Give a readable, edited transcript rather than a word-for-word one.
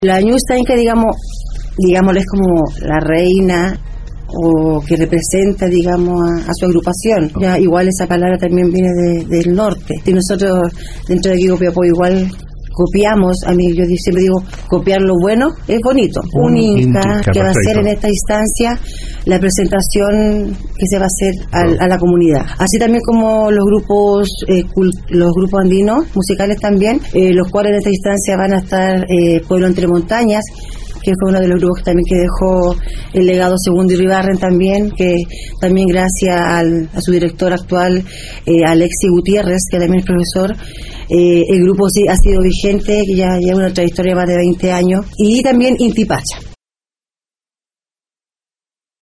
La ñustanka, digámoslo, es como la reina o que representa, digamos, a su agrupación. Ya, igual esa palabra también viene del norte. Y nosotros, dentro de aquí Copiapó, igual copiamos. A mí, yo siempre digo, copiar lo bueno es bonito. Un Inca que va a ser en esta instancia la presentación que se va a hacer a la comunidad. Así también como los grupos andinos, musicales también, los cuales en esta instancia van a estar Pueblo Entre Montañas, que fue uno de los grupos también que dejó el legado Segundo Iribarren también, que también gracias a su director actual, Alexis Gutiérrez, que también es profesor, el grupo sí ha sido vigente, que ya lleva una trayectoria de más de 20 años, y también Inti Pacha.